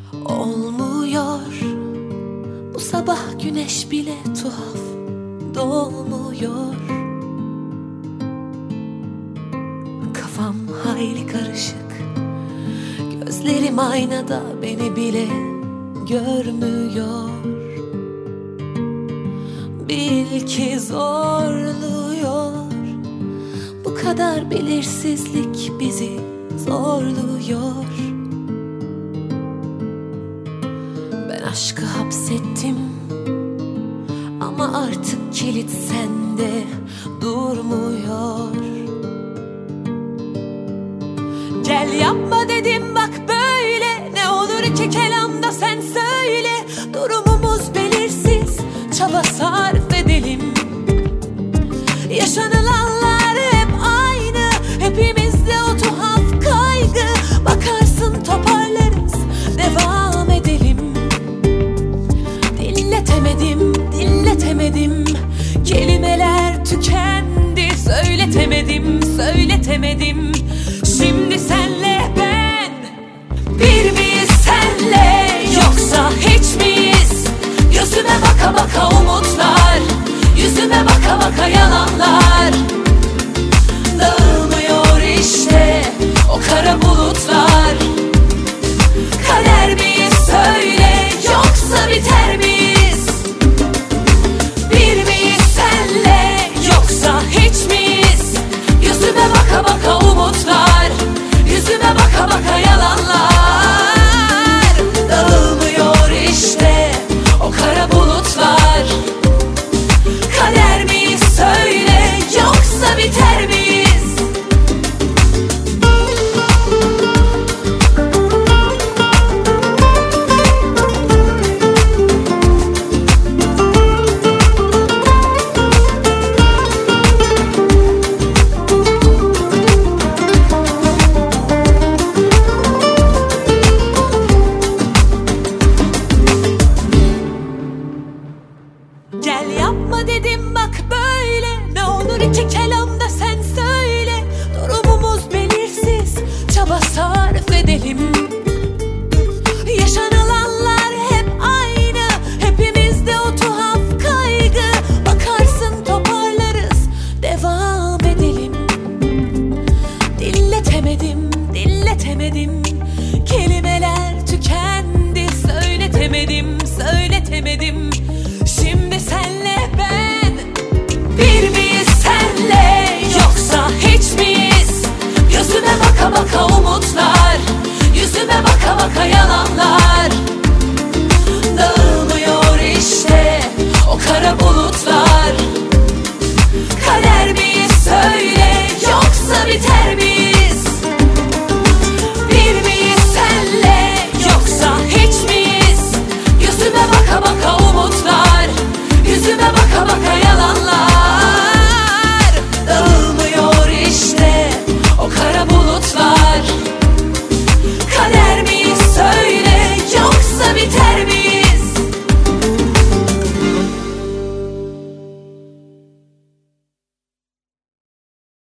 Olmuyor bu sabah, güneş bile tuhaf doğmuyor. Kafam hayli karışık, gözlerim aynada beni bile görmüyor. Bil ki zorluyor, bu kadar belirsizlik bizi zorluyor. Ben aşkı hapsettim ama artık kilit sende durmuyor. Gel yapma dedim bak böyle, ne olur ki kelamda sen söyle. Durumumuz belirsiz, çaba sarf edelim. Yaşanılanlar hep aynı, hepimizde o tuhaf kaygı. Bakarsın toparlarız, devam edelim. Dinletemedim, kelimeler tükendi. Söyletemedim. Şimdi senle ben bir miyiz senle, yoksa hiç miyiz? Gözüme baka baka umutlar, yüzüme baka baka yalanlar. Dağılmıyor işte o kara bulutlar. Kader miyiz söyle, yoksa biter miyiz? Bir miyiz senle, yoksa hiç miyiz? Gözüme baka baka umutlar, yüzüme baka baka yalanlar. Dağılmıyor işte o kara bulutlar. Kader miyiz söyle, yoksa biter miyiz? Gel yapma dedim bak böyle, ne olur iki kelamda sen söyle. Durumumuz belirsiz, çaba sarf edelim. Yaşanılanlar hep aynı, hepimizde o tuhaf kaygı. Bakarsın toparlarız, devam edelim. Dinletemedim, kelimeler tükendi. Söyletemedim. Şimdi senle ben bir miyiz senle, yoksa hiç miyiz? Gözüme baka baka umutlar, yüzüme baka baka yalanlar.